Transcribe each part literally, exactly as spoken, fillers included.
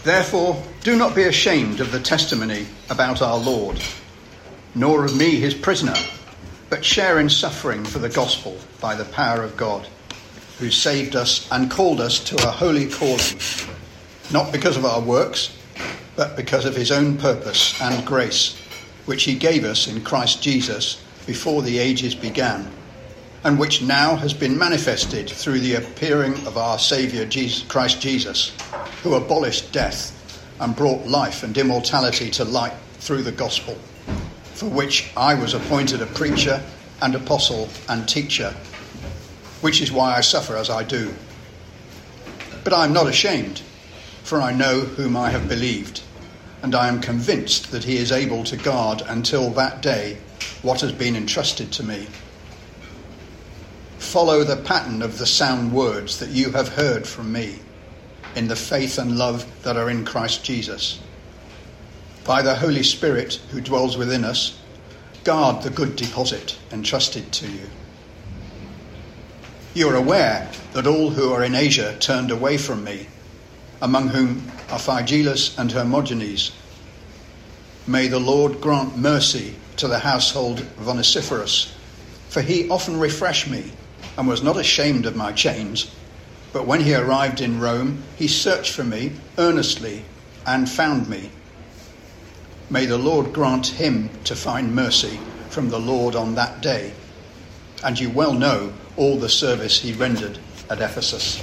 Therefore, do not be ashamed of the testimony about our Lord, nor of me, his prisoner, but share in suffering for the gospel by the power of God, who saved us and called us to a holy calling, not because of our works, but because of his own purpose and grace, which he gave us in Christ Jesus before the ages began, and which now has been manifested through the appearing of our Saviour Jesus, Christ Jesus, who abolished death and brought life and immortality to light through the gospel, for which I was appointed a preacher and apostle and teacher, which is why I suffer as I do. But I am not ashamed, for I know whom I have believed, and I am convinced that he is able to guard until that day what has been entrusted to me. Follow the pattern of the sound words that you have heard from me in the faith and love that are in Christ Jesus. By the Holy Spirit who dwells within us, guard the good deposit entrusted to you. You are aware that all who are in Asia turned away from me, among whom are Phygelus and Hermogenes. May the Lord grant mercy to the household of Onesiphorus, for he often refreshed me and was not ashamed of my chains. But when he arrived in Rome, he searched for me earnestly and found me. May the Lord grant him to find mercy from the Lord on that day. And you well know all the service he rendered at Ephesus.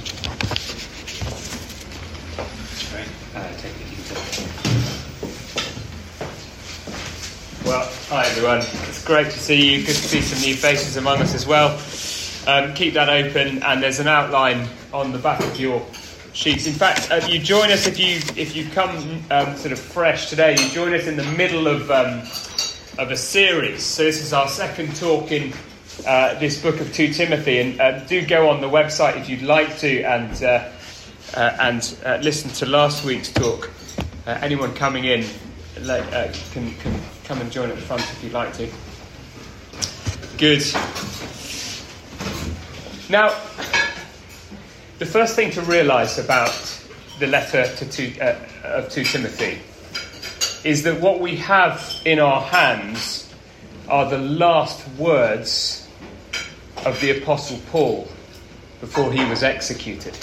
Well, hi everyone. It's great to see you. Good to see some new faces among us as well. Um, keep that open, and there's an outline on the back of your sheets. In fact, uh, you join us if you if you come um, sort of fresh today. You join us in the middle of um, of a series. So this is our second talk in uh, this book of Second Timothy, and uh, do go on the website if you'd like to, and uh, uh, and uh, listen to last week's talk. Uh, anyone coming in like, uh, can can come and join at the front if you'd like to. Good. Now, the first thing to realise about the letter to two, uh, of Second Timothy is that what we have in our hands are the last words of the Apostle Paul before he was executed.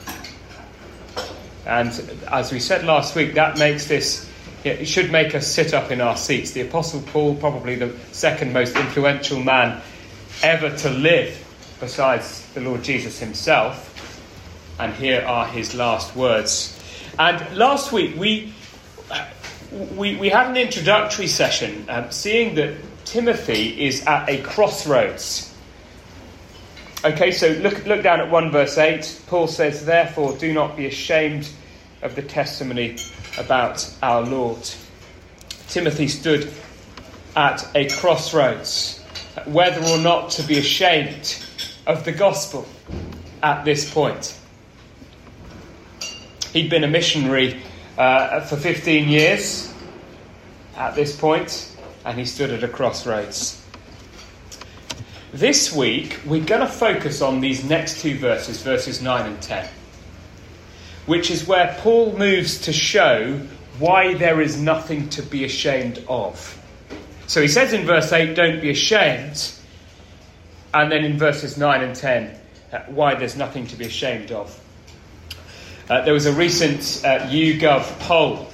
And as we said last week, that makes this, it should make us sit up in our seats. The Apostle Paul, probably the second most influential man ever to live, besides the Lord Jesus himself, and here are his last words. And last week we we, we had an introductory session, um, seeing that Timothy is at a crossroads. Okay, so look look down at one verse eight. Paul says, "Therefore, do not be ashamed of the testimony about our Lord." Timothy stood at a crossroads, whether or not to be ashamed of the gospel at this point. He'd been a missionary uh, for fifteen years at this point, and he stood at a crossroads. This week, we're going to focus on these next two verses, verses nine and ten, which is where Paul moves to show why there is nothing to be ashamed of. So he says in verse eight, don't be ashamed. And then in verses nine and ten, uh, why there's nothing to be ashamed of. Uh, there was a recent uh, YouGov poll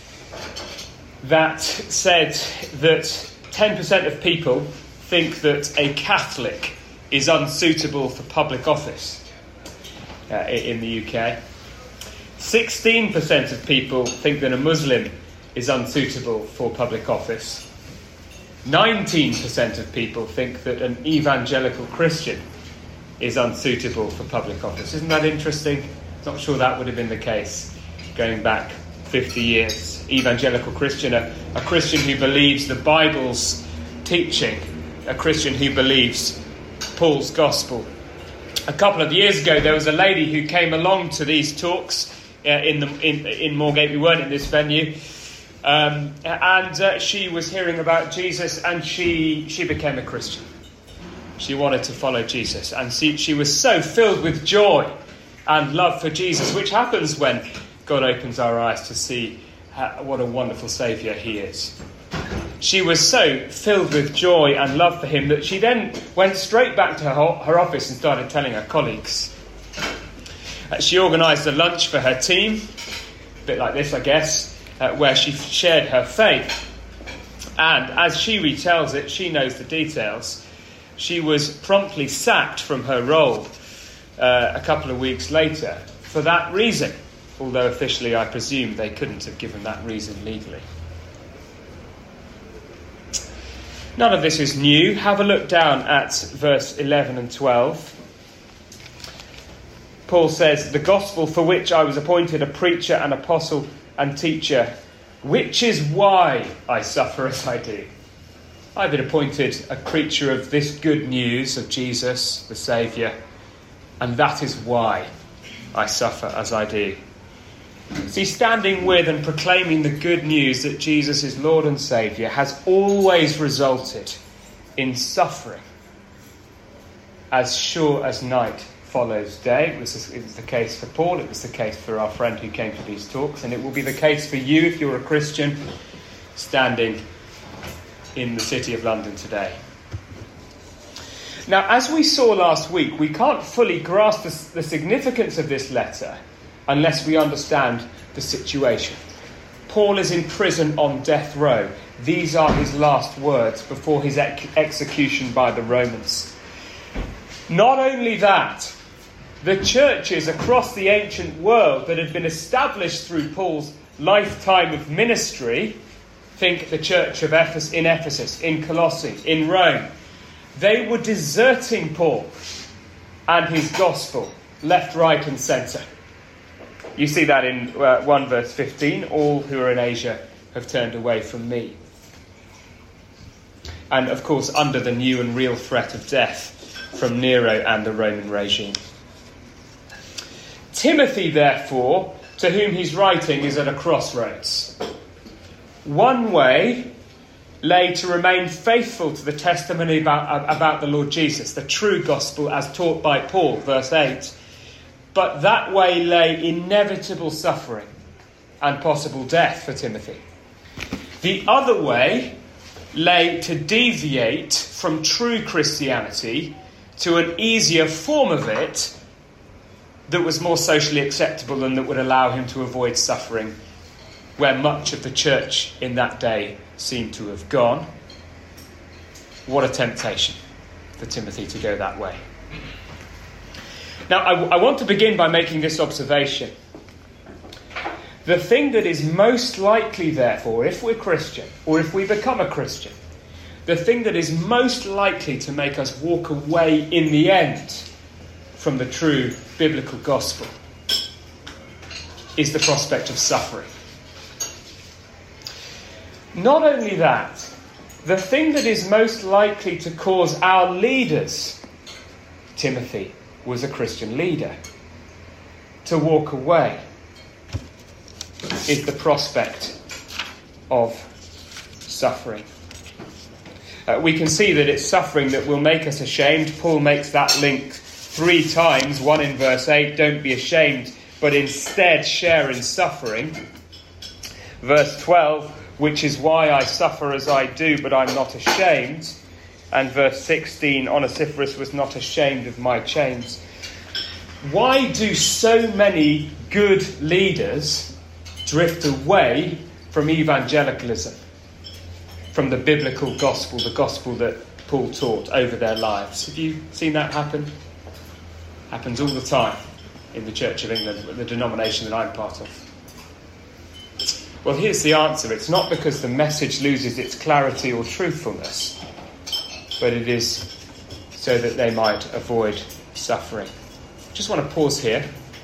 that said that ten percent of people think that a Catholic is unsuitable for public office uh, in the U K. sixteen percent of people think that a Muslim is unsuitable for public office. nineteen percent of people think that an evangelical Christian is unsuitable for public office. Isn't that interesting? Not sure that would have been the case going back fifty years. Evangelical Christian, a, a Christian who believes the Bible's teaching, a Christian who believes Paul's gospel. A couple of years ago, there was a lady who came along to these talks uh, in the in, in Moorgate. We weren't in this venue. Um, and uh, she was hearing about Jesus, and she she became a Christian. She wanted to follow Jesus, and she, she was so filled with joy and love for Jesus, which happens when God opens our eyes to see how, what a wonderful Saviour he is. She was so filled with joy and love for him that she then went straight back to her, her office and started telling her colleagues. Uh, she organised a lunch for her team, a bit like this, I guess, uh, where she shared her faith. And as she retells it, she knows the details. She was promptly sacked from her role uh, a couple of weeks later for that reason, although officially I presume they couldn't have given that reason legally. None of this is new. Have a look down at verse eleven and twelve. Paul says, "The gospel for which I was appointed a preacher, an apostle and teacher, which is why I suffer as I do." I've been appointed a preacher of this good news of Jesus, the Saviour, and that is why I suffer as I do. See, standing with and proclaiming the good news that Jesus is Lord and Saviour has always resulted in suffering as sure as night follows day. It was, it was the case for Paul, it was the case for our friend who came to these talks, and it will be the case for you if you're a Christian standing in the City of London today. Now, as we saw last week, we can't fully grasp the, the significance of this letter unless we understand the situation. Paul is in prison on death row. These are his last words before his ex- execution by the Romans. Not only that, the churches across the ancient world that had been established through Paul's lifetime of ministry, think the church of Ephes- in Ephesus, in Colossae, in Rome, they were deserting Paul and his gospel, left, right and centre. You see that in uh, one verse fifteen, "All who are in Asia have turned away from me." And of course, under the new and real threat of death from Nero and the Roman regime. Timothy, therefore, to whom he's writing, is at a crossroads. One way lay to remain faithful to the testimony about, about the Lord Jesus, the true gospel as taught by Paul, verse eight. But that way lay inevitable suffering and possible death for Timothy. The other way lay to deviate from true Christianity to an easier form of it that was more socially acceptable and that would allow him to avoid suffering, where much of the church in that day seemed to have gone. What a temptation for Timothy to go that way. Now, I, I want to begin by making this observation. The thing that is most likely, therefore, if we're Christian, or if we become a Christian, the thing that is most likely to make us walk away in the end from the true biblical gospel is the prospect of suffering. Not only that, the thing that is most likely to cause our leaders, Timothy was a Christian leader, to walk away is the prospect of suffering. Uh, we can see that it's suffering that will make us ashamed. Paul makes that link three times, one in verse eight, "Don't be ashamed, but instead share in suffering." Verse twelve, "Which is why I suffer as I do, but I'm not ashamed." And verse sixteen, "Onesiphorus was not ashamed of my chains." Why do so many good leaders drift away from evangelicalism, from the biblical gospel, the gospel that Paul taught over their lives? Have you seen that happen? Happens all the time in the Church of England, the denomination that I'm part of. Well, here's the answer. It's not because the message loses its clarity or truthfulness, but it is so that they might avoid suffering. Just want to pause here.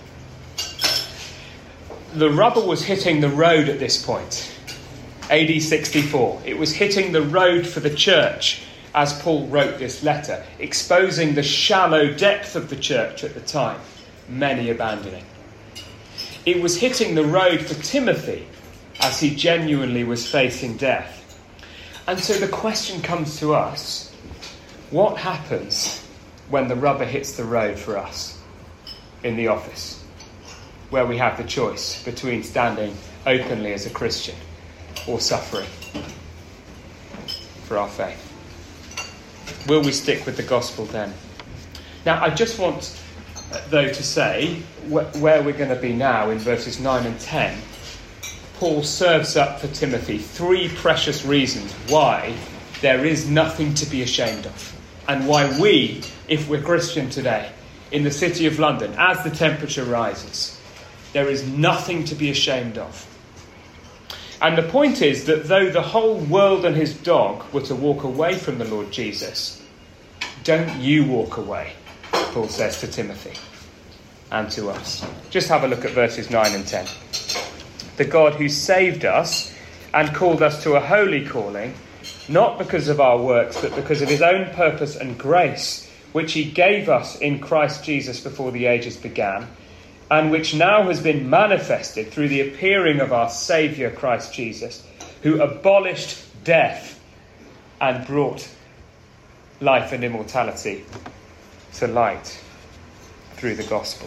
The rubber was hitting the road at this point, A D sixty-four. It was hitting the road for the church as Paul wrote this letter, exposing the shallow depth of the church at the time, many abandoning. It was hitting the road for Timothy as he genuinely was facing death. And so the question comes to us, what happens when the rubber hits the road for us in the office, where we have the choice between standing openly as a Christian or suffering for our faith. Will we stick with the gospel then? Now, I just want, though, to say wh- where we're going to be now in verses nine and ten. Paul serves up for Timothy three precious reasons why there is nothing to be ashamed of, and why we, if we're Christian today, in the city of London, as the temperature rises, there is nothing to be ashamed of. And the point is that though the whole world and his dog were to walk away from the Lord Jesus, don't you walk away, Paul says to Timothy and to us. Just have a look at verses nine and ten. The God who saved us and called us to a holy calling, not because of our works, but because of his own purpose and grace, which he gave us in Christ Jesus before the ages began, and which now has been manifested through the appearing of our Saviour Christ Jesus, who abolished death and brought life and immortality to light through the gospel.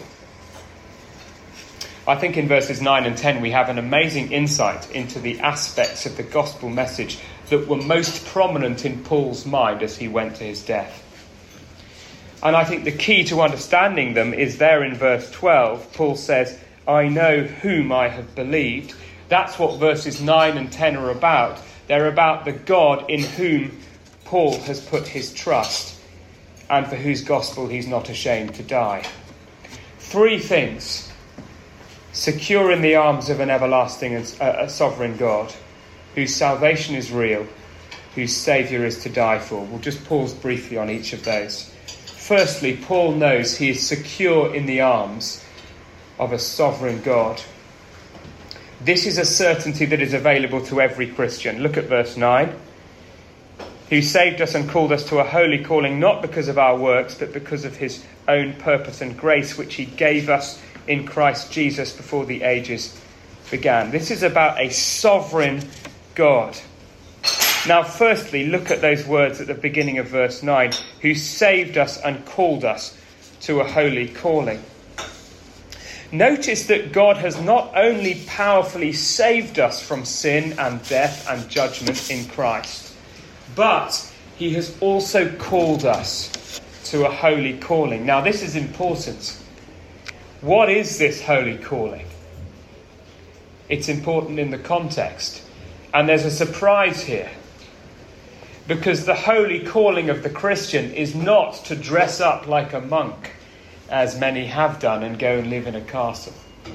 I think in verses nine and ten we have an amazing insight into the aspects of the gospel message that were most prominent in Paul's mind as he went to his death. And I think the key to understanding them is there in verse twelve. Paul says, I know whom I have believed. That's what verses nine and ten are about. They're about the God in whom Paul has put his trust and for whose gospel he's not ashamed to die. Three things. Secure in the arms of an everlasting and uh, a sovereign God, whose salvation is real, whose Saviour is to die for. We'll just pause briefly on each of those. Firstly, Paul knows he is secure in the arms of a sovereign God. This is a certainty that is available to every Christian. Look at verse nine. Who saved us and called us to a holy calling, not because of our works, but because of his own purpose and grace, which he gave us in Christ Jesus before the ages began. This is about a sovereign God. Now, firstly, look at those words at the beginning of verse nine. Who saved us and called us to a holy calling. Notice that God has not only powerfully saved us from sin and death and judgment in Christ, but he has also called us to a holy calling. Now, this is important. What is this holy calling? It's important in the context. And there's a surprise here. Because the holy calling of the Christian is not to dress up like a monk, as many have done, and go and live in a castle.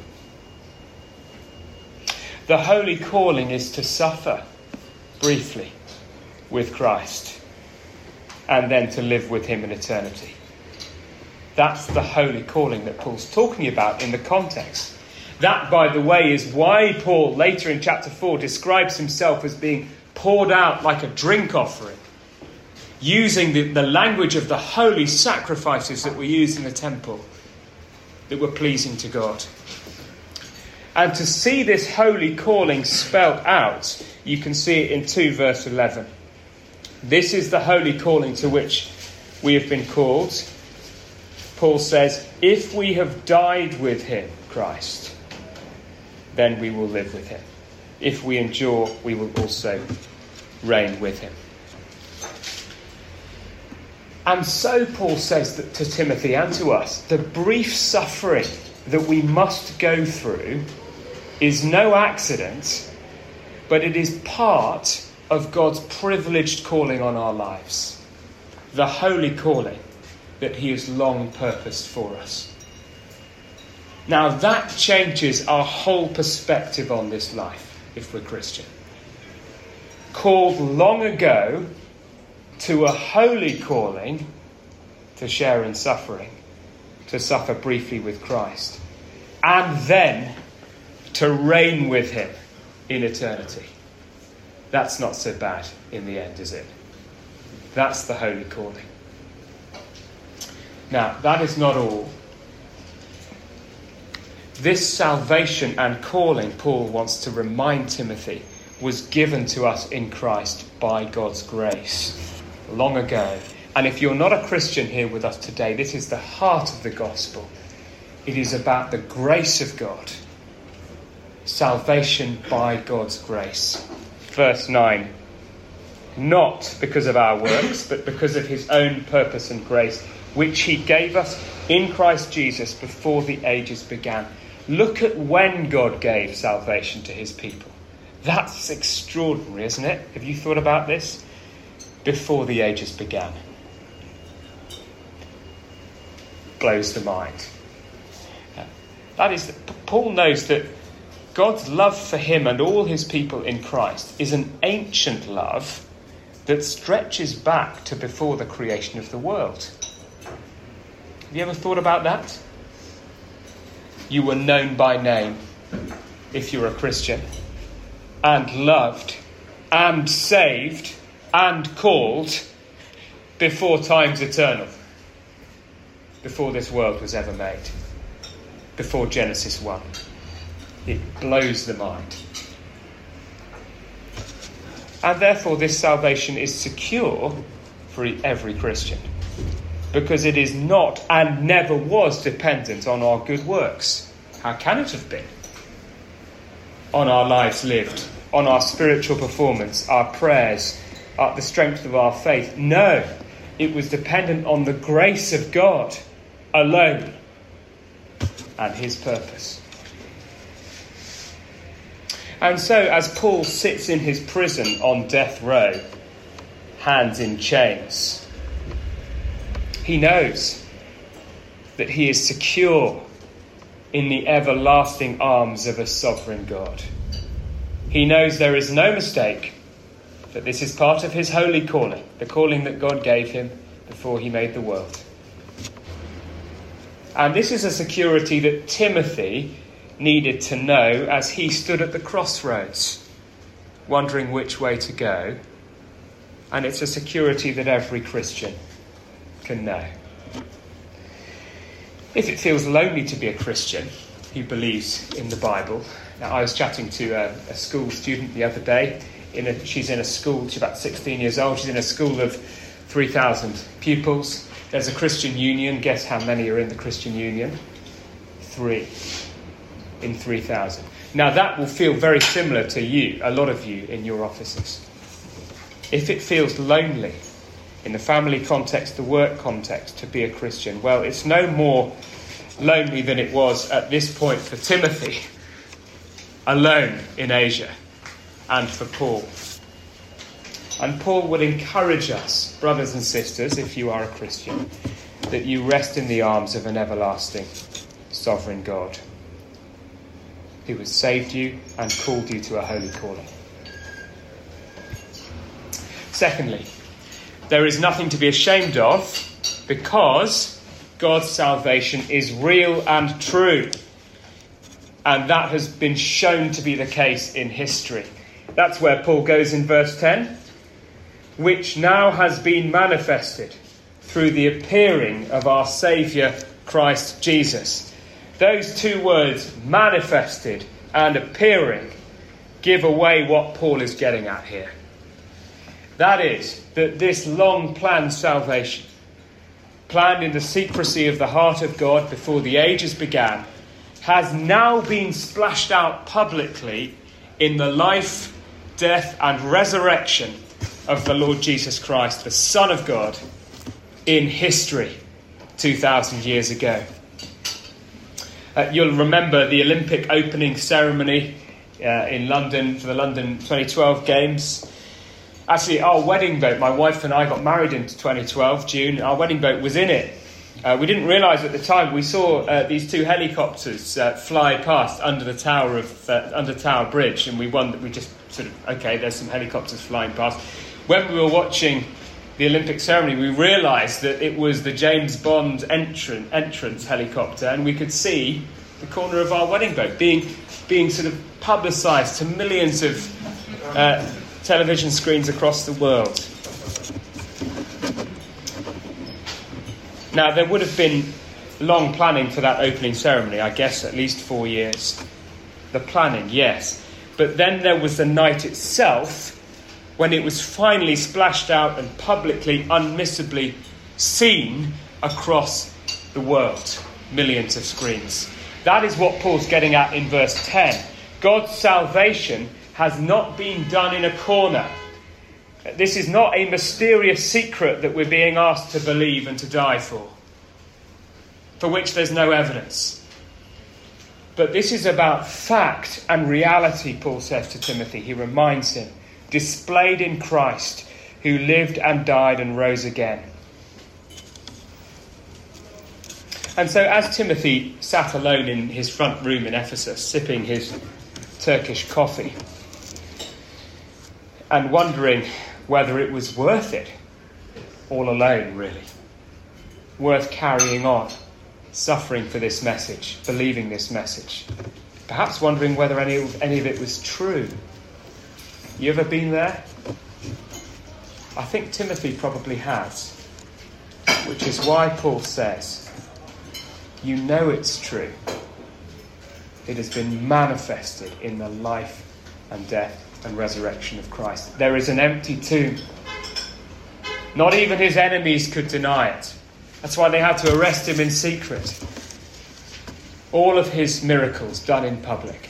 The holy calling is to suffer briefly with Christ and then to live with him in eternity. That's the holy calling that Paul's talking about in the context. That, by the way, is why Paul later in chapter four describes himself as being poured out like a drink offering, using the, the language of the holy sacrifices that were used in the temple that were pleasing to God. And to see this holy calling spelt out, you can see it in two verse eleven. This is the holy calling to which we have been called. Paul says, if we have died with him, Christ, then we will live with him. If we endure, we will also reign with him. And so Paul says that to Timothy and to us, the brief suffering that we must go through is no accident, but it is part of God's privileged calling on our lives. The holy calling that he has long purposed for us. Now that changes our whole perspective on this life, if we're Christian. Called long ago to a holy calling to share in suffering, to suffer briefly with Christ, and then to reign with him in eternity. That's not so bad in the end, is it? That's the holy calling. Now, that is not all. This salvation and calling, Paul wants to remind Timothy, was given to us in Christ by God's grace long ago. And if you're not a Christian here with us today, this is the heart of the gospel. It is about the grace of God. Salvation by God's grace. Verse nine. Not because of our works, but because of his own purpose and grace, which he gave us in Christ Jesus before the ages began. Look at when God gave salvation to his people. That's extraordinary, isn't it? Have you thought about this? Before the ages began. Blows the mind. That is, Paul knows that God's love for him and all his people in Christ is an ancient love that stretches back to before the creation of the world. Have you ever thought about that? You were known by name, if you're a Christian, and loved, and saved, and called before time's eternal, before this world was ever made, before Genesis one. It blows the mind. And therefore this salvation is secure for every Christian, because it is not and never was dependent on our good works. How can it have been? On our lives lived, on our spiritual performance, our prayers, uh, the strength of our faith. No, it was dependent on the grace of God alone and his purpose. And so as Paul sits in his prison on death row, hands in chains, he knows that he is secure in the everlasting arms of a sovereign God. He knows there is no mistake that this is part of his holy calling, the calling that God gave him before he made the world. And this is a security that Timothy needed to know as he stood at the crossroads, wondering which way to go. And it's a security that every Christian can know. If it feels lonely to be a Christian who believes in the Bible. Now, I was chatting to a, a school student the other day. In a, she's in a school, she's about sixteen years old. She's in a school of three thousand pupils. There's a Christian union. Guess how many are in the Christian union? Three. In three thousand. Now, that will feel very similar to you, a lot of you in your offices. If it feels lonely in the family context, the work context, to be a Christian, well, it's no more lonely than it was at this point for Timothy, alone in Asia, and for Paul. And Paul would encourage us, brothers and sisters, if you are a Christian, that you rest in the arms of an everlasting, sovereign God, who has saved you and called you to a holy calling. Secondly, there is nothing to be ashamed of, because God's salvation is real and true. And that has been shown to be the case in history. That's where Paul goes in verse ten. Which now has been manifested through the appearing of our Saviour Christ Jesus. Those two words, manifested and appearing, give away what Paul is getting at here. That is, that this long-planned salvation, planned in the secrecy of the heart of God before the ages began, has now been splashed out publicly in the life, death and resurrection of the Lord Jesus Christ, the Son of God, in history two thousand years ago. Uh, you'll remember the Olympic opening ceremony uh, in London for the London twenty twelve Games. Actually, our wedding boat, my wife and I got married in twenty twelve, June. Our wedding boat was in it. Uh, we didn't realise at the time. We saw uh, these two helicopters uh, fly past under the tower of uh, under Tower Bridge, and we wondered. We just sort of okay, there's some helicopters flying past. When we were watching the Olympic ceremony, we realised that it was the James Bond entrance, entrance helicopter, and we could see the corner of our wedding boat being being sort of publicised to millions of uh, television screens across the world. Now, there would have been long planning for that opening ceremony, I guess at least four years. The planning, yes. But then there was the night itself, when it was finally splashed out and publicly, unmissably seen across the world. millions of screens. That is what Paul's getting at in verse ten. God's salvation has not been done in a corner. This is not a mysterious secret that we're being asked to believe and to die for, for which there's no evidence. But this is about fact and reality, Paul says to Timothy. He reminds him, displayed in Christ, who lived and died and rose again. And so as Timothy sat alone in his front room in Ephesus, sipping his Turkish coffee, and wondering whether it was worth it, all alone really, worth carrying on, suffering for this message, believing this message, perhaps wondering whether any, any of it was true. You ever been there? I think Timothy probably has, which is why Paul says, you know it's true. It has been manifested in the life and death and resurrection of Christ. There is an empty tomb. Not even his enemies could deny it. That's why they had to arrest him in secret. All of his miracles done in public.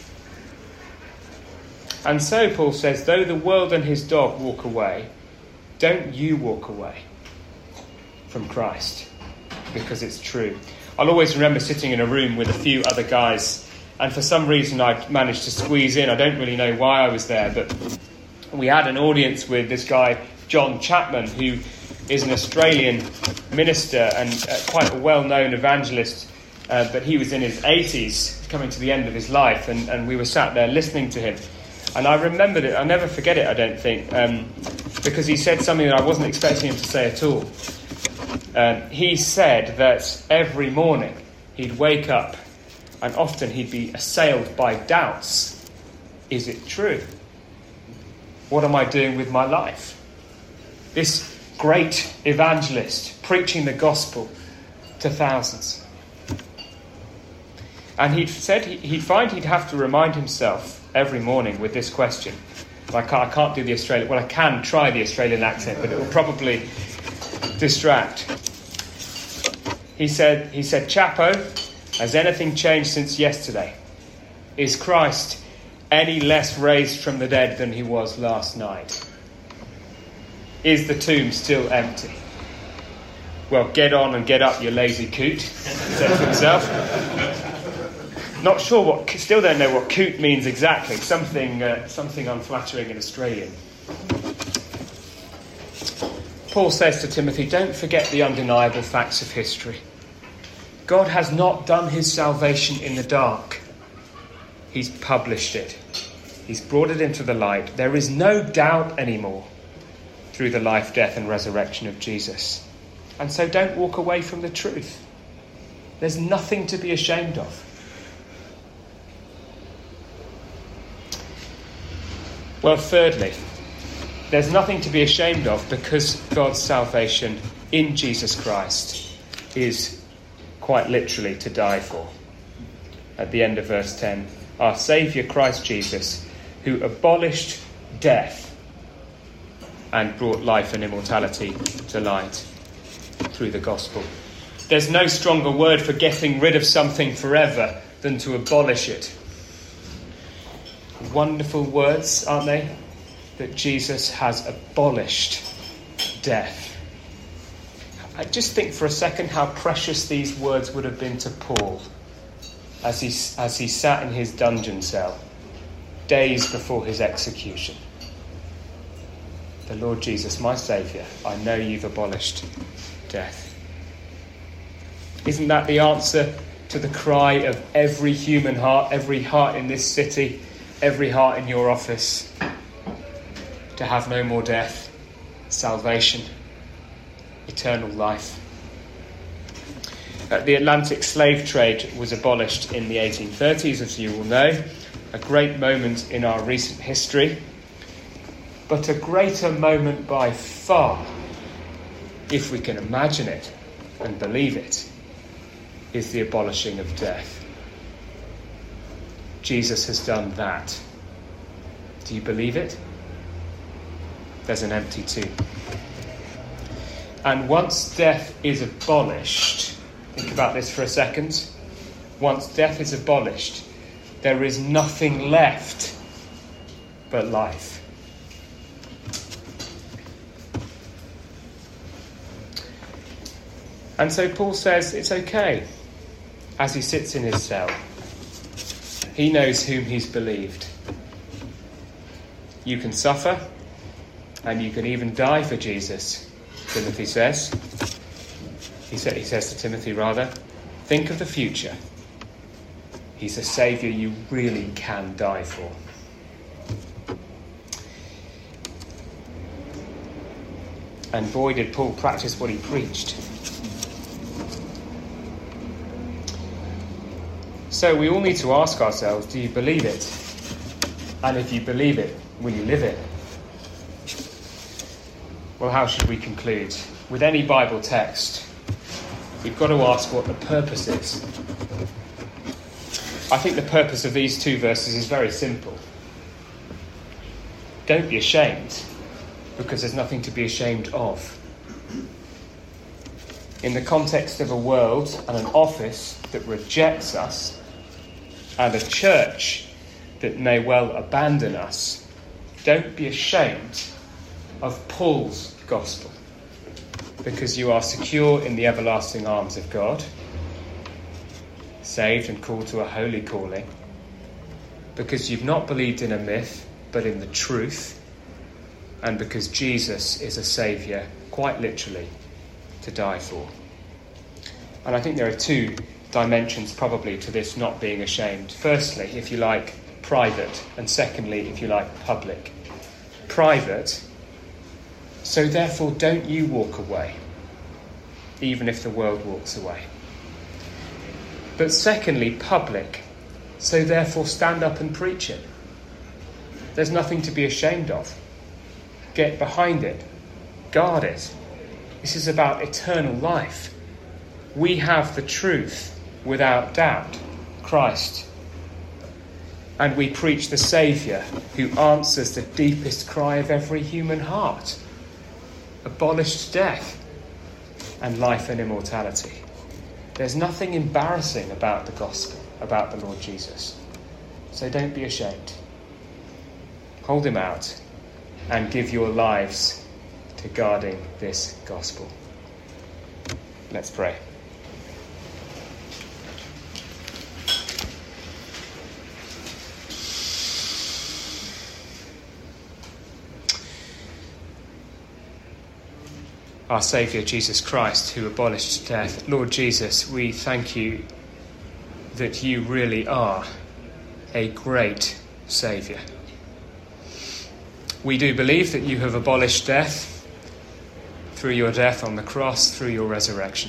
And so Paul says, though the world and his dog walk away, don't you walk away from Christ, because it's true. I'll always remember sitting in a room with a few other guys, and for some reason I managed to squeeze in. I don't really know why I was there, but we had an audience with this guy, John Chapman, who is an Australian minister and uh, quite a well-known evangelist, uh, but he was in his eighties, coming to the end of his life, and, and we were sat there listening to him. And I remembered it, I'll never forget it, I don't think, um, because he said something that I wasn't expecting him to say at all. Um, he said that every morning he'd wake up and often he'd be assailed by doubts. Is it true? What am I doing with my life? This great evangelist preaching the gospel to thousands. And he said he'd find he'd have to remind himself every morning with this question. I can't, I can't do the Australian... Well, I can try the Australian accent, but it will probably distract. He said, he said, Chapo, has anything changed since yesterday? Is Christ any less raised from the dead than he was last night? Is the tomb still empty? Well, get on and get up, you lazy coot, he said to himself. Not sure what, still don't know what coot means exactly. Something, uh, something unflattering in Australian. Paul says to Timothy, don't forget the undeniable facts of history. God has not done his salvation in the dark. He's published it. He's brought it into the light. There is no doubt anymore through the life, death and resurrection of Jesus. And so don't walk away from the truth. There's nothing to be ashamed of. Well, thirdly, there's nothing to be ashamed of because God's salvation in Jesus Christ is quite literally to die for. At the end of verse ten, our Saviour Christ Jesus, who abolished death and brought life and immortality to light through the gospel. There's no stronger word for getting rid of something forever than to abolish it. Wonderful words, aren't they? That Jesus has abolished death. I just think for a second how precious these words would have been to Paul as he, as he sat in his dungeon cell days before his execution. The Lord Jesus, my Saviour, I know you've abolished death. Isn't that the answer to the cry of every human heart, every heart in this city, every heart in your office? To have no more death, salvation, eternal life. Uh, the Atlantic slave trade was abolished in the eighteen thirties, as you will know. A great moment in our recent history. But a greater moment by far, if we can imagine it and believe it, is the abolishing of death. Jesus has done that. Do you believe it? There's an empty tomb. And once death is abolished, think about this for a second, once death is abolished, there is nothing left but life. And so Paul says it's okay as he sits in his cell. He knows whom he's believed. You can suffer, and you can even die for Jesus, Timothy says. He, said, he says to Timothy, rather, think of the future. He's a saviour you really can die for. And boy, did Paul practice what he preached. So we all need to ask ourselves, do you believe it? And if you believe it, will you live it? Well, how should we conclude? With any Bible text, we've got to ask what the purpose is. I think the purpose of these two verses is very simple. Don't be ashamed, because there's nothing to be ashamed of. In the context of a world and an office that rejects us, and a church that may well abandon us, don't be ashamed of Paul's gospel, because you are secure in the everlasting arms of God, saved and called to a holy calling, because you've not believed in a myth, but in the truth, and because Jesus is a saviour, quite literally, to die for. And I think there are two dimensions probably to this not being ashamed. Firstly, if you like, private, and secondly, if you like, public. Private, so therefore don't you walk away, even if the world walks away. But secondly, public, so therefore stand up and preach it. There's nothing to be ashamed of. Get behind it. Guard it. This is about eternal life. We have the truth without doubt, Christ. And we preach the Saviour who answers the deepest cry of every human heart. Abolished death and life and immortality. There's nothing embarrassing about the gospel, about the Lord Jesus. So don't be ashamed. Hold him out and give your lives to guarding this gospel. Let's pray. Our Saviour, Jesus Christ, who abolished death. Lord Jesus, we thank you that you really are a great Saviour. We do believe that you have abolished death through your death on the cross, through your resurrection.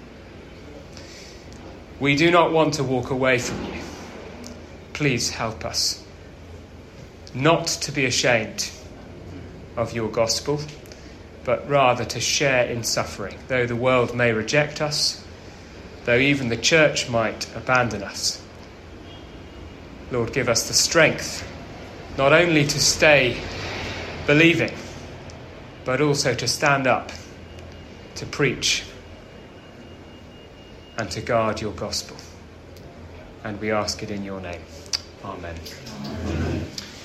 We do not want to walk away from you. Please help us not to be ashamed of your gospel, but rather to share in suffering, though the world may reject us, though even the church might abandon us. Lord, give us the strength not only to stay believing, but also to stand up, to preach, and to guard your gospel. And we ask it in your name. Amen.